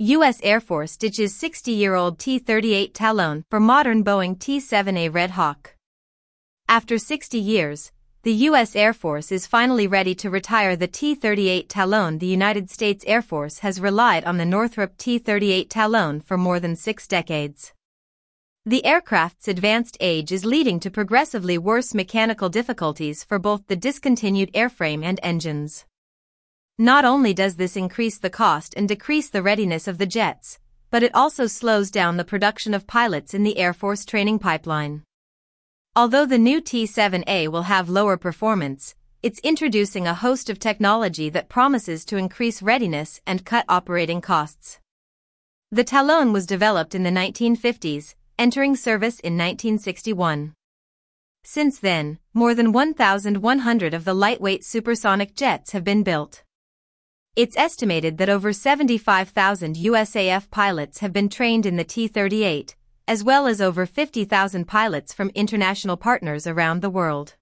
U.S. Air Force ditches 60-year-old T-38 Talon for modern Boeing T-7A Red Hawk. After 60 years, the U.S. Air Force is finally ready to retire the T-38 Talon. The United States Air Force has relied on the Northrop T-38 Talon for more than 6 decades. The aircraft's advanced age is leading to progressively worse mechanical difficulties for both the discontinued airframe and engines. Not only does this increase the cost and decrease the readiness of the jets, but it also slows down the production of pilots in the Air Force training pipeline. Although the new T-7A will have lower performance, it's introducing a host of technology that promises to increase readiness and cut operating costs. The Talon was developed in the 1950s, entering service in 1961. Since then, more than 1,100 of the lightweight supersonic jets have been built. It's estimated that over 75,000 USAF pilots have been trained in the T-38, as well as over 50,000 pilots from international partners around the world.